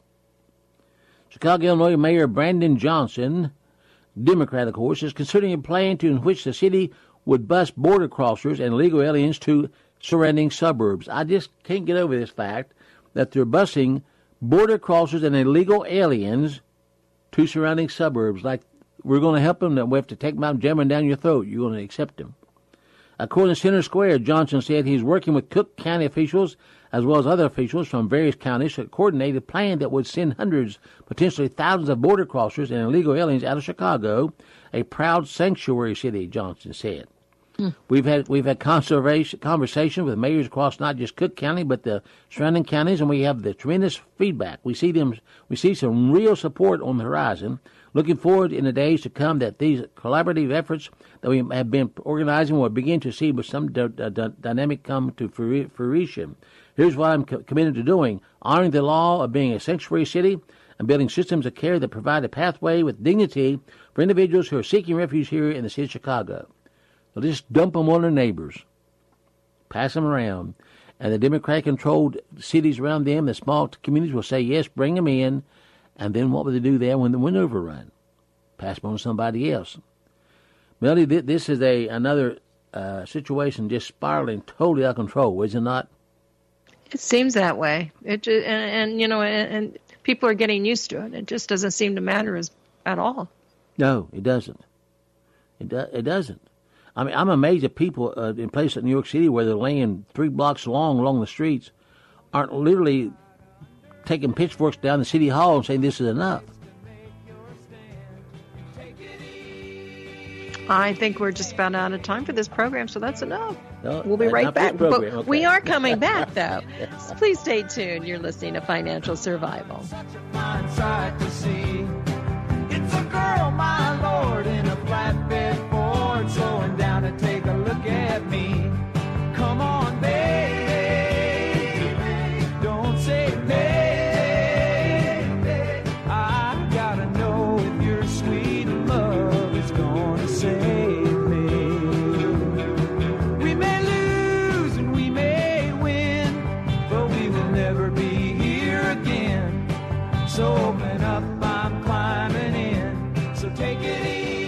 Chicago, Illinois Mayor Brandon Johnson, Democrat, of course, is considering a plan to in which the city would bus border crossers and illegal aliens to surrounding suburbs. I just can't get over this fact that they're busing border crossers and illegal aliens to surrounding suburbs. Like, we're going to help them, that we have to take them out and jam them down your throat. You're going to accept them. According to Center Square, Johnson said he's working with Cook County officials as well as other officials from various counties to coordinate a plan that would send hundreds, potentially thousands of border crossers and illegal aliens out of Chicago, a proud sanctuary city, Johnson said. Hmm. We've had we've had conversation conversation with mayors across not just Cook County but the surrounding counties, and we have the tremendous feedback. We see them we see some real support on the horizon. Looking forward in the days to come that these collaborative efforts that we have been organizing will begin to see with some d- d- dynamic come to fruition. Here's what I'm co- committed to doing: honoring the law of being a sanctuary city and building systems of care that provide a pathway with dignity for individuals who are seeking refuge here in the city of Chicago. They'll just dump them on their neighbors, pass them around, and the Democratic-controlled cities around them, the small communities, will say, yes, bring them in, and then what will they do there when the wind overrun? Pass them on to somebody else. Melody, this is a another uh, situation just spiraling totally out of control, is it not? It seems that way. It just, and, and you know, and, and people are getting used to it. It just doesn't seem to matter as at all. No, it doesn't. It do, it doesn't. I mean, I'm amazed at people uh, in places like New York City where they're laying three blocks long along the streets aren't literally taking pitchforks down to City Hall and saying this is enough. I think we're just about out of time for this program, so that's enough. No, we'll be right back. But okay. We are coming back, though. So please stay tuned. You're listening to Financial Survival. It's a girl, my lord, in a flatbed Ford, slowing down to take a look at me. Come on, baby, don't say baby. I gotta know if your sweet love is gonna save me. We may lose and we may win, but we will never be here again. So open up, I'm climbing in, so take it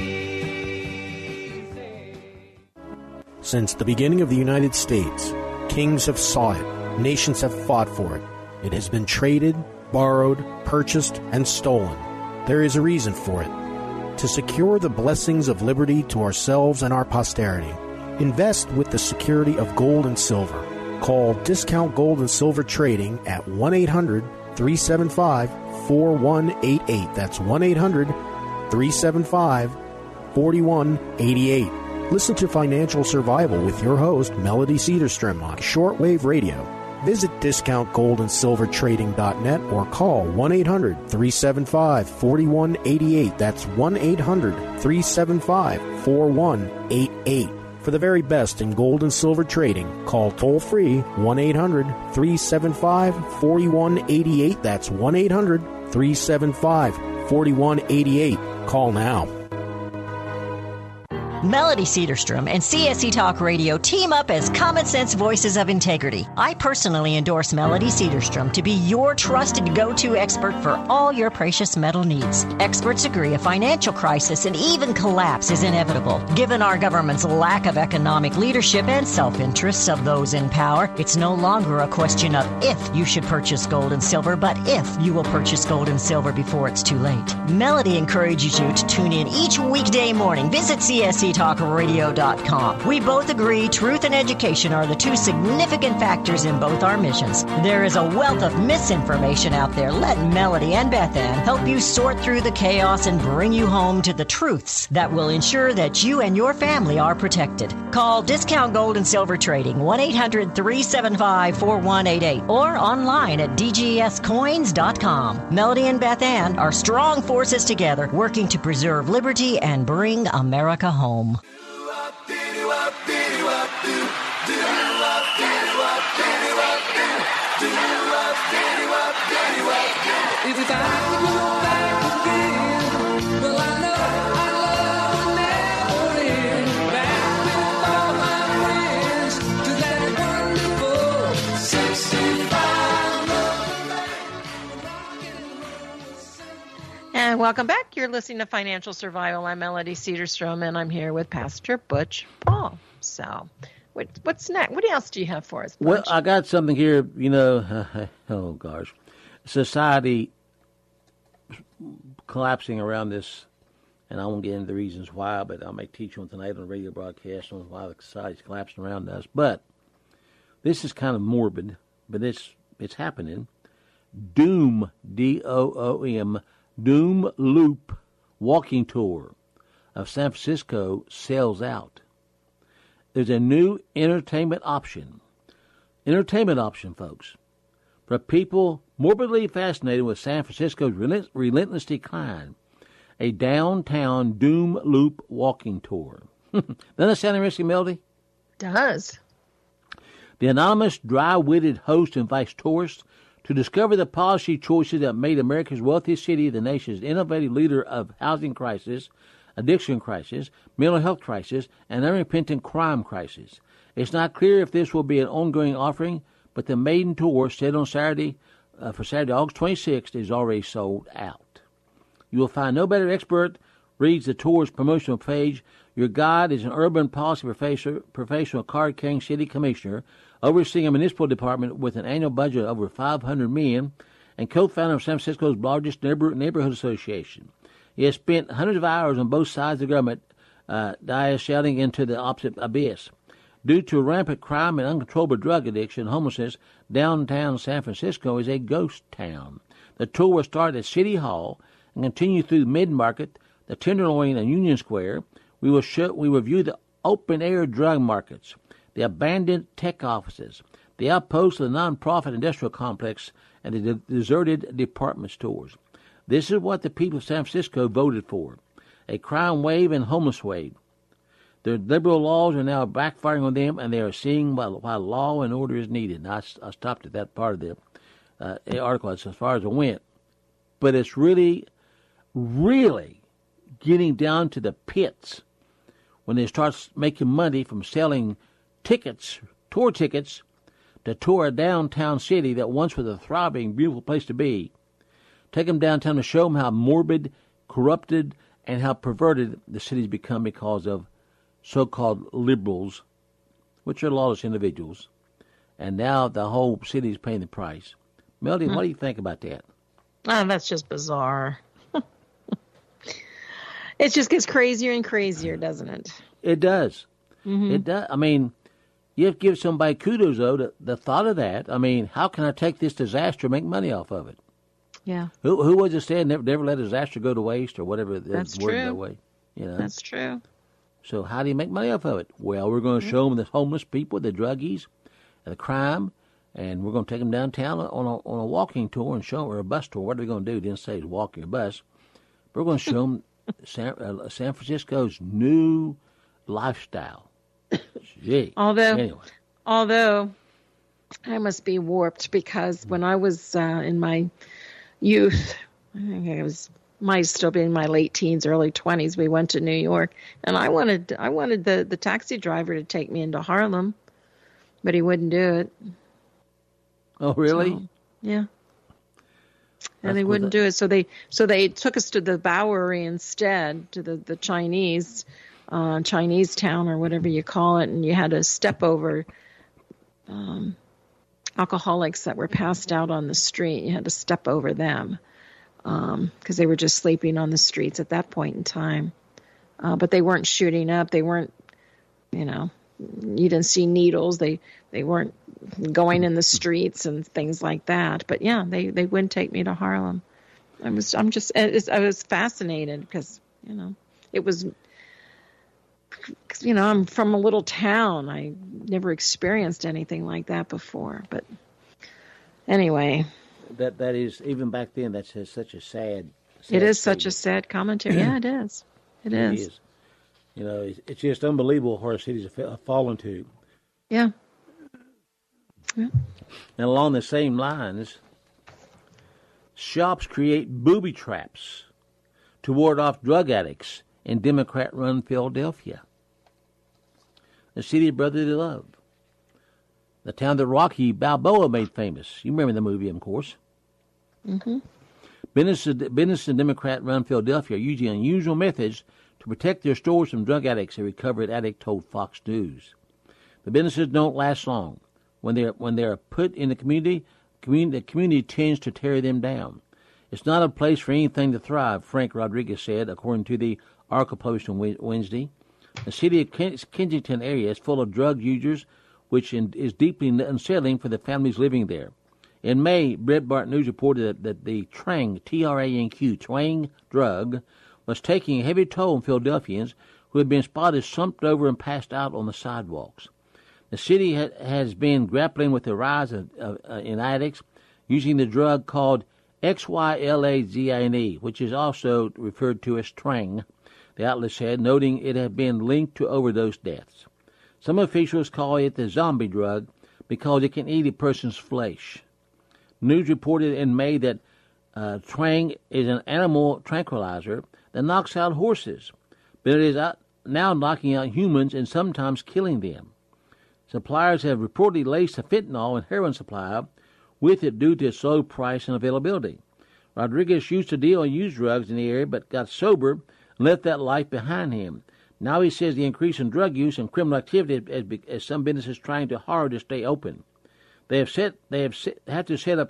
easy. Since the beginning of the United States, kings have sought it, nations have fought for it. It has been traded, borrowed, purchased, and stolen. There is a reason for it. To secure the blessings of liberty to ourselves and our posterity, invest with the security of gold and silver. Call Discount Gold and Silver Trading at one eight hundred three seven five four one eight eight. That's one eight hundred three seven five four one eight eight. Listen to Financial Survival with your host, Melody Cedarstrom, on shortwave radio. Visit discount gold and silver trading dot net or call one eight hundred three seven five four one eight eight. That's one eight hundred three seven five four one eight eight. For the very best in gold and silver trading, call toll-free one eight hundred three seven five four one eight eight. That's one eight hundred three seven five four one eight eight. Call now. Melody Cedarstrom and C S E Talk Radio team up as common sense voices of integrity. I personally endorse Melody Cedarstrom to be your trusted go-to expert for all your precious metal needs. Experts agree a financial crisis and even collapse is inevitable. Given our government's lack of economic leadership and self-interests of those in power, it's no longer a question of if you should purchase gold and silver, but if you will purchase gold and silver before it's too late. Melody encourages you to tune in each weekday morning. Visit C S E talk radio dot com. We both agree truth and education are the two significant factors in both our missions. There is a wealth of misinformation out there. Let Melody and Beth Ann help you sort through the chaos and bring you home to the truths that will ensure that you and your family are protected. Call Discount Gold and Silver Trading one eight hundred three seven five four one eight eight or online at d g s coins dot com. Melody and Beth Ann are strong forces together working to preserve liberty and bring America home. If I could go back again, well, I know I'd love to never end. Back with all my friends to that wonderful sixty-five. And welcome back. You're listening to Financial Survival. I'm Melody Cedarstrom, and I'm here with Pastor Butch Paul. So, what, what's next? What else do you have for us, Butch? Well, I got something here, you know, oh gosh. Society collapsing around this, and I won't get into the reasons why, but I may teach one tonight on a radio broadcast on why the society's collapsing around us. But this is kind of morbid, but it's it's happening. Doom, D O O M, Doom Loop walking tour of San Francisco sells out. There's a new entertainment option. Entertainment option, folks, for people morbidly fascinated with San Francisco's relent- relentless decline. A downtown Doom Loop walking tour. Doesn't that sound interesting, Melody? Does. The anonymous, dry-witted host invites tourists to discover the policy choices that made America's wealthiest city the nation's innovative leader of housing crisis, addiction crisis, mental health crisis, and unrepentant crime crisis. It's not clear if this will be an ongoing offering, but the maiden tour, set on Saturday, uh, for Saturday, August twenty-sixth, is already sold out. You will find no better expert reads the tour's promotional page. Your guide is an urban policy professor, professional card-carrying city commissioner overseeing a municipal department with an annual budget of over five hundred million dollars and co-founder of San Francisco's largest neighbor, neighborhood association. He has spent hundreds of hours on both sides of the government uh, dais shouting into the opposite abyss. Due to rampant crime and uncontrollable drug addiction and homelessness, downtown San Francisco is a ghost town. The tour will start at City Hall and continue through Mid-Market, the Tenderloin, and Union Square. We will show, we will view the open-air drug markets, the abandoned tech offices, the outposts of the nonprofit industrial complex, and the de- deserted department stores. This is what the people of San Francisco voted for, a crime wave and homeless wave. Their liberal laws are now backfiring on them, and they are seeing why, why law and order is needed. Now, I, I stopped at that part of the uh, article as far as it went. But it's really, really getting down to the pits when they start making money from selling tickets, tour tickets, to tour a downtown city that once was a thriving, beautiful place to be. Take them downtown to show them how morbid, corrupted, and how perverted the city's become because of so-called liberals, which are lawless individuals. And now the whole city is paying the price. Melody, hmm. what do you think about that? Oh, that's just bizarre. It just gets crazier and crazier, doesn't it? It does. Mm-hmm. It does. I mean, you have to give somebody kudos, though, the, the thought of that. I mean, how can I take this disaster and make money off of it? Yeah. Who who was it said never never let a disaster go to waste or whatever the That's word true. go away? You know. That's true. So how do you make money off of it? Well, we're going to show them the homeless people, the druggies, and the crime, and we're going to take them downtown on a on a walking tour and show them, or a bus tour. What are we going to do? Didn't say it's walking or bus. We're going to show them San, uh, San Francisco's new lifestyle. Gee. Although, anyway. although I must be warped because when I was uh, in my youth, I think I was might still be in my late teens, early twenties. We went to New York, and I wanted I wanted the, the taxi driver to take me into Harlem, but he wouldn't do it. Oh, really? So, yeah. And That's they cool. wouldn't do it, so they so they took us to the Bowery instead, to the the Chinese, uh, Chinese town or whatever you call it, and you had to step over um, alcoholics that were passed out on the street. You had to step over them because um, they were just sleeping on the streets at that point in time. Uh, but they weren't shooting up. They weren't, you know, you didn't see needles. They they weren't going in the streets and things like that. But yeah, they, they wouldn't take me to Harlem. I was I'm just it's, I was fascinated because you know it was you know I'm from a little town. I never experienced anything like that before. But anyway, that that is even back then. That's a, such a sad. sad it is statement. such a sad commentary. Yeah, it is. It is. It is. You know, it's, it's just unbelievable where cities have fallen to. Yeah. Yeah. And along the same lines, shops create booby traps to ward off drug addicts in Democrat-run Philadelphia, the city of brotherly love, the town that Rocky Balboa made famous. You remember the movie, of course. Mm-hmm. Businesses, business in Democrat-run Philadelphia are using unusual methods to protect their stores from drug addicts, a recovered addict told Fox News. The businesses don't last long. When they're when they're put in the community, community, the community tends to tear them down. It's not a place for anything to thrive, Frank Rodriguez said, according to the article published on Wednesday. The city of Kensington area is full of drug users, which is deeply unsettling for the families living there. In May, Breitbart News reported that, that the Trang, T R A N Q, Trang drug, was taking a heavy toll on Philadelphians who had been spotted slumped over and passed out on the sidewalks. The city ha- has been grappling with the rise of, of, uh, in addicts using the drug called X Y L A Z I N E, which is also referred to as Trang, the outlet said, noting it had been linked to overdose deaths. Some officials call it the zombie drug because it can eat a person's flesh. News reported in May that uh, Trang is an animal tranquilizer that knocks out horses, but it is out, now knocking out humans and sometimes killing them. Suppliers have reportedly laced a fentanyl and heroin supply with it due to its low price and availability. Rodriguez used to deal in used drugs in the area but got sober and left that life behind him. Now he says the increase in drug use and criminal activity as, as some businesses trying too hard to stay open. They have set they have set, had to set up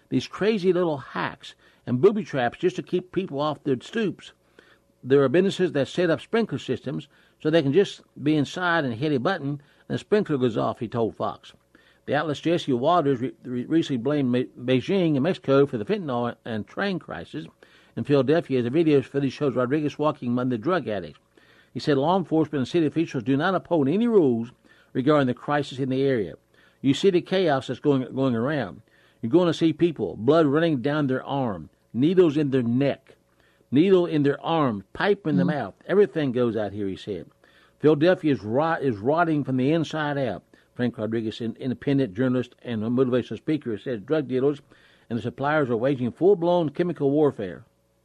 these crazy little hacks and booby traps just to keep people off their stoops. There are businesses that set up sprinkler systems so they can just be inside and hit a button and the sprinkler goes off, he told Fox. The outlet's Jesse Waters re- re- recently blamed Beijing and Mexico for the fentanyl and train crisis in Philadelphia as the video footage shows Rodriguez walking among the drug addicts. He said law enforcement and city officials do not uphold any rules regarding the crisis in the area. You see the chaos that's going going around. You're going to see people, blood running down their arm, needles in their neck, needle in their arm, pipe in the mouth. Everything goes out here, he said. Philadelphia is, rot, is rotting from the inside out. Frank Rodriguez, an independent journalist and a motivational speaker, says drug dealers and the suppliers are waging full-blown chemical warfare.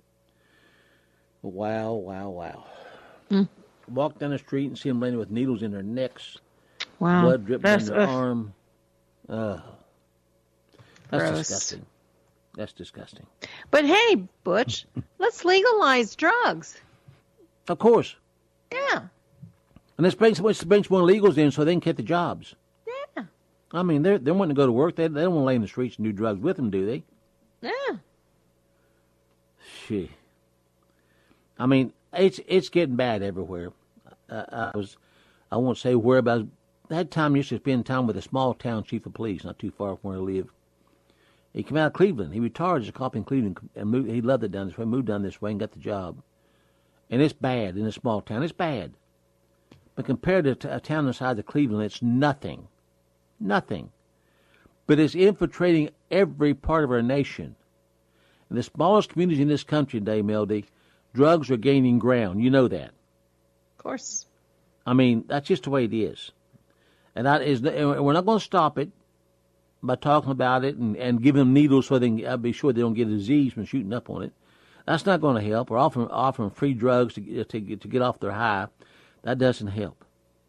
Wow, wow, wow. Mm. Walk down the street and see them laying with needles in their necks, wow. blood dripping That's, down their uh, arm. Uh, that's gross. disgusting. That's disgusting. But hey, Butch, let's legalize drugs. Of course. Yeah. And let's bring, let's bring some more illegals in so they can get the jobs. Yeah. I mean, they're, they're wanting to go to work. They, they don't want to lay in the streets and do drugs with them, do they? Yeah. Shit. I mean, it's it's getting bad everywhere. Uh, I was, I won't say where, but I was, that time I used to spend time with a small town chief of police, not too far from where I live. He came out of Cleveland. He retired as a cop in Cleveland, and moved, he loved it down this way. Moved down this way and got the job. And it's bad in a small town. It's bad. But compared to t- a town the size of Cleveland, it's nothing. Nothing. But it's infiltrating every part of our nation. In the smallest communities in this country today, Melody, drugs are gaining ground. You know that. Of course. I mean, that's just the way it is. And that is, and we're not going to stop it by talking about it and, and giving them needles so they can uh, be sure they don't get a disease from shooting up on it. That's not going to help. Or offering, offering free drugs to, to, to get off their high. That doesn't help.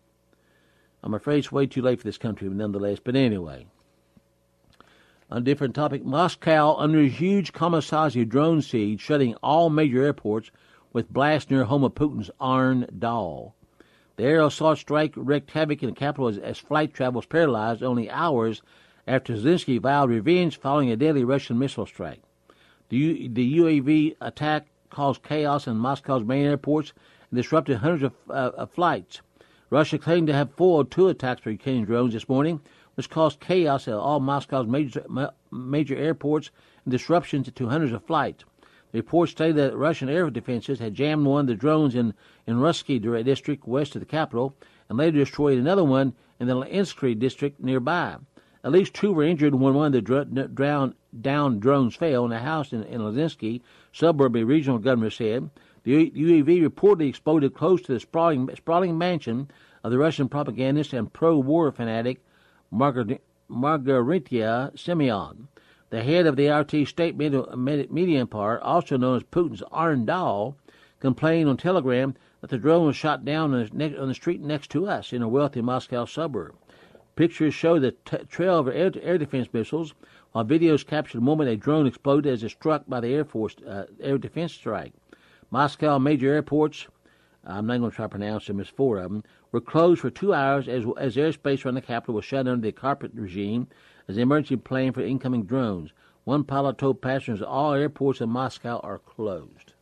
I'm afraid it's way too late for this country, nonetheless. But anyway, on a different topic, Moscow under a huge kamikaze drone siege, shutting all major airports with blast near home of Putin's Arn-Dal. The aerial assault strike wreaked havoc in the capital as, as flight travel was paralyzed only hours after Zelensky vowed revenge following a deadly Russian missile strike. The, U, the U A V attack caused chaos in Moscow's main airports and disrupted hundreds of, uh, of flights. Russia claimed to have foiled two attacks by Ukrainian drones this morning, which caused chaos at all Moscow's major, major airports and disruptions to hundreds of flights. The report stated that Russian air defenses had jammed one of the drones in, in Russky district west of the capital and later destroyed another one in the Lensky district nearby. At least two were injured when one of the dr- drowned, downed drones fell in a house in, in Lensky suburb, a regional governor said. The U A V reportedly exploded close to the sprawling, sprawling mansion of the Russian propagandist and pro-war fanatic Margar- Margarita Simeon. The head of the R T state media, media empire, also known as Putin's Arn-Dal, complained on Telegram that the drone was shot down on the, on the street next to us in a wealthy Moscow suburb. Pictures show the t- trail of air, air defense missiles, while videos captured the moment a drone exploded as it struck by the Air Force uh, air defense strike. Moscow major airports, I'm not going to try to pronounce them, there's four of them, were closed for two hours as, as airspace around the capital was shut under the carpet regime as the emergency plan for incoming drones. One pilot told passengers all airports in Moscow are closed.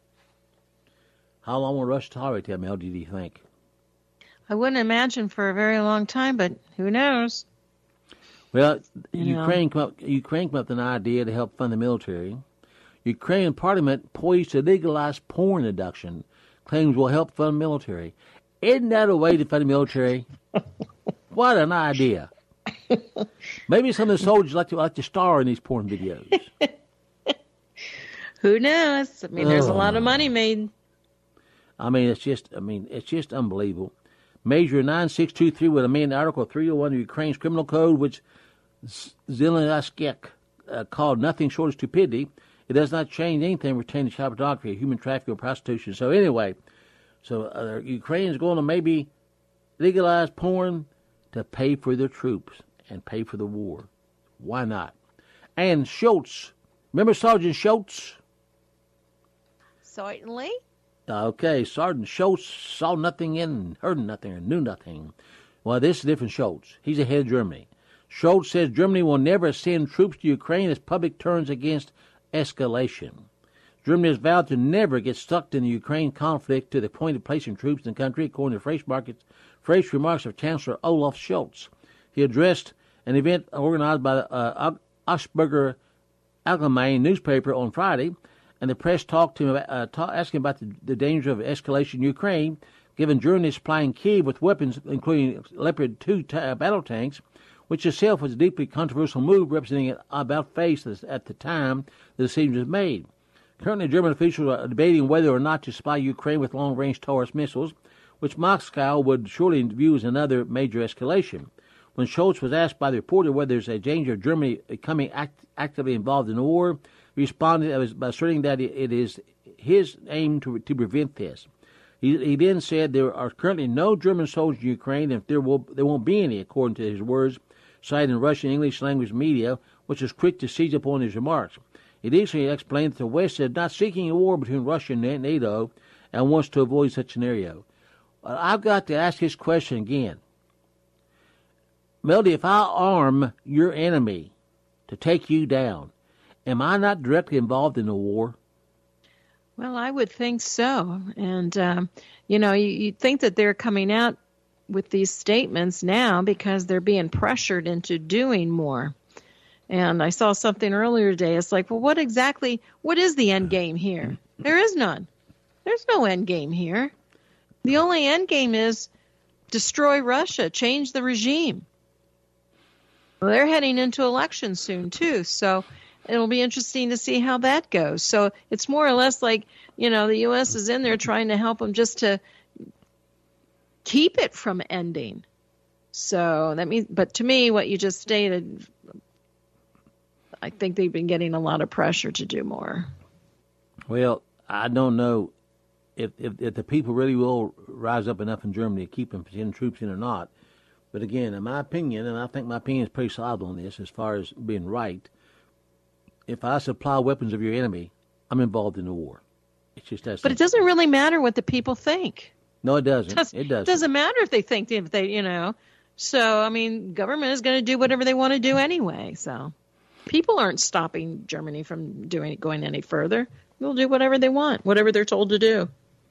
How long will Russia tolerate that, Mel, do you think? I wouldn't imagine for a very long time, but who knows? Well, You Ukraine came, up, Ukraine came up with an idea to help fund the military. Ukrainian parliament poised to legalize porn adduction, claims will help fund military. Isn't that a way to fund the military? What an idea. Maybe some of the soldiers like to like to star in these porn videos. Who knows? I mean, there's Oh. a lot of money made. I mean, it's just, I mean, it's just unbelievable. Measure nine six two three would amend Article three oh one of Ukraine's criminal code, which Zelensky uh, called nothing short of stupidity. It does not change anything pertaining to child pornography, human trafficking, or prostitution. So anyway, so uh, Ukraine is going to maybe legalize porn to pay for their troops and pay for the war. Why not? And Schultz, remember Sergeant Schultz? Certainly. Okay, Sergeant Schultz saw nothing in, heard nothing, or knew nothing. Well, this is different Schultz. He's the head of Germany. Scholz says Germany will never send troops to Ukraine as public turns against escalation. Germany has vowed to never get stuck in the Ukraine conflict to the point of placing troops in the country, according to fresh, markets, fresh remarks of Chancellor Olaf Scholz. He addressed an event organized by the uh, Augsburger Allgemeine newspaper on Friday, and the press talked to him about, uh, ta- asking about the, the danger of escalation in Ukraine, given Germany is supplying Kyiv with weapons, including Leopard two ta- battle tanks, which itself was a deeply controversial move, representing an about-face at the time the decision was made. Currently, German officials are debating whether or not to supply Ukraine with long-range Taurus missiles, which Moscow would surely view as another major escalation. When Scholz was asked by the reporter whether there's a danger of Germany becoming act- actively involved in the war, he responded by asserting that it is his aim to, to prevent this. He, he then said there are currently no German soldiers in Ukraine, and there will there won't be any, according to his words, cited in Russian and English language media, which was quick to seize upon his remarks. He additionally explained that the West is not seeking a war between Russia and NATO and wants to avoid such a scenario. Uh, I've got to ask this question again. Melody, if I arm your enemy to take you down, am I not directly involved in the war? Well, I would think so. And, um, you know, you, you'd think that they're coming out with these statements now because they're being pressured into doing more. And I saw something earlier today. It's like, well, what exactly, what is the end game here? There is none. There's no end game here. The only end game is destroy Russia, change the regime. Well, they're heading into elections soon, too. So it'll be interesting to see how that goes. So it's more or less like, you know, the U S is in there trying to help them just to keep it from ending. So that means, but to me, what you just stated, I think they've been getting a lot of pressure to do more. Well, I don't know if, if, if the people really will rise up enough in Germany to keep them sending troops in or not. But again, in my opinion, and I think my opinion is pretty solid on this as far as being right, if I supply weapons of your enemy, I'm involved in the war. It's just that simple. But it doesn't really matter what the people think. No, it doesn't. It doesn't. It doesn't matter if they think, if they, you know. So, I mean, government is going to do whatever they want to do anyway. So people aren't stopping Germany from doing going any further. They'll do whatever they want, whatever they're told to do.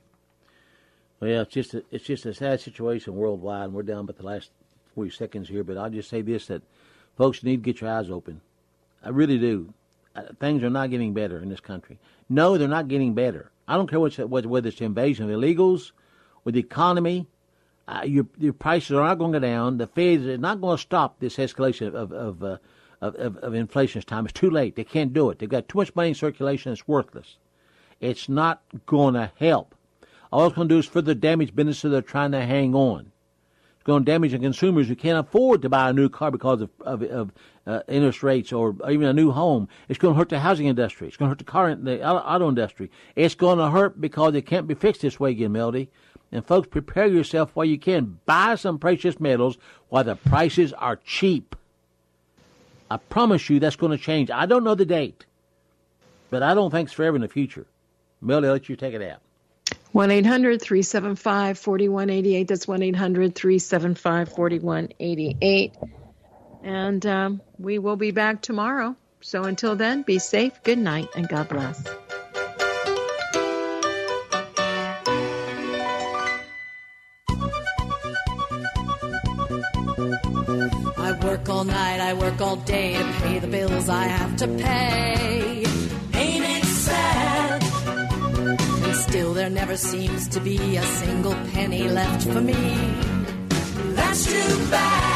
Well, yeah, it's just a, it's just a sad situation worldwide, and we're down but the last forty seconds here. But I'll just say this, that folks need to get your eyes open. I really do. Uh, things are not getting better in this country. No, they're not getting better. I don't care what's, what, whether it's the invasion of illegals, with the economy. Uh, your, your prices are not going to go down. The Fed is not going to stop this escalation of of, uh, of, of of inflation this time. It's too late. They can't do it. They've got too much money in circulation. It's worthless. It's not going to help. All it's going to do is further damage businesses that are trying to hang on. It's going to damage the consumers who can't afford to buy a new car because of, of, of uh, interest rates or even a new home. It's going to hurt the housing industry. It's going to hurt the car, the auto industry. It's going to hurt because it can't be fixed this way again, Melody. And folks, prepare yourself while you can. Buy some precious metals while the prices are cheap. I promise you that's going to change. I don't know the date, but I don't think it's forever in the future. Melody, I'll let you take it out. one eight hundred three seven five four one eight eight. That's one eight hundred three seven five four one eight eight. And um, we will be back tomorrow. So until then, be safe, good night, and God bless. I work all night, I work all day to pay the bills I have to pay. Ain't it sad? And still there never seems to be a single penny left for me. That's too bad.